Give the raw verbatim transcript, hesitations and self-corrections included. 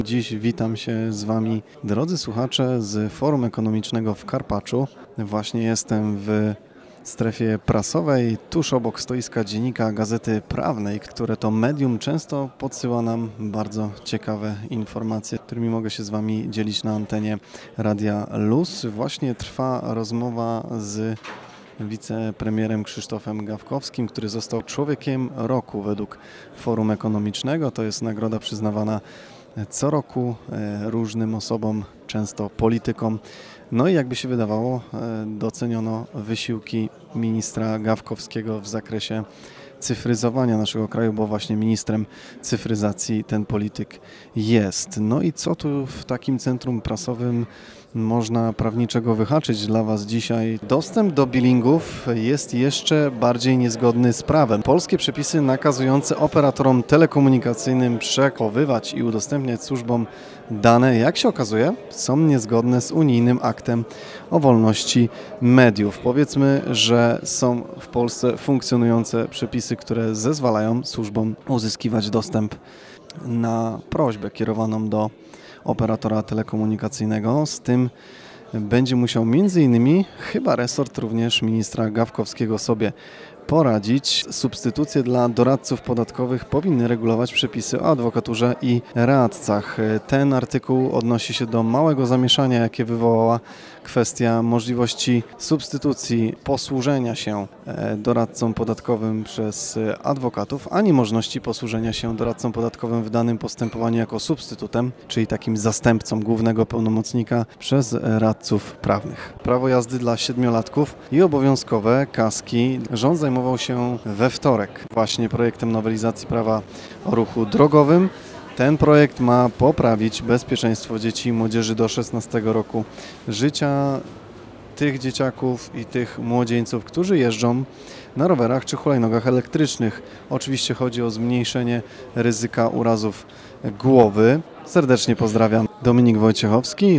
Dziś witam się z Wami, drodzy słuchacze, z Forum Ekonomicznego w Karpaczu. Właśnie jestem w strefie prasowej, tuż obok stoiska Dziennika Gazety Prawnej, które to medium często podsyła nam bardzo ciekawe informacje, którymi mogę się z Wami dzielić na antenie Radia Luz. Właśnie trwa rozmowa z wicepremierem Krzysztofem Gawkowskim, który został Człowiekiem Roku według Forum Ekonomicznego. To jest nagroda przyznawana co roku różnym osobom, często politykom. No i jakby się wydawało, doceniono wysiłki ministra Gawkowskiego w zakresie cyfryzowania naszego kraju, bo właśnie ministrem cyfryzacji ten polityk jest. No i co tu w takim centrum prasowym można prawniczego wyhaczyć dla Was dzisiaj? Dostęp do billingów jest jeszcze bardziej niezgodny z prawem. Polskie przepisy nakazujące operatorom telekomunikacyjnym przechowywać i udostępniać służbom dane, jak się okazuje, są niezgodne z unijnym aktem o wolności mediów. Powiedzmy, że są w Polsce funkcjonujące przepisy, które zezwalają służbom uzyskiwać dostęp na prośbę kierowaną do operatora telekomunikacyjnego. Z tym będzie musiał między innymi chyba resort również ministra Gawkowskiego sobie poradzić. Substytucje dla doradców podatkowych powinny regulować przepisy o adwokaturze i radcach. Ten artykuł odnosi się do małego zamieszania, jakie wywołała kwestia możliwości substytucji posłużenia się doradcom podatkowym przez adwokatów, a nie możliwości posłużenia się doradcom podatkowym w danym postępowaniu jako substytutem, czyli takim zastępcą głównego pełnomocnika przez radców prawnych. Prawo jazdy dla siedmiolatków i obowiązkowe kaski. Rząd zajmował się we wtorek właśnie projektem nowelizacji prawa o ruchu drogowym. Ten projekt ma poprawić bezpieczeństwo dzieci i młodzieży do szesnastego roku życia, tych dzieciaków i tych młodzieńców, którzy jeżdżą na rowerach czy hulajnogach elektrycznych. Oczywiście chodzi o zmniejszenie ryzyka urazów głowy. Serdecznie pozdrawiam. Dominik Wojciechowski.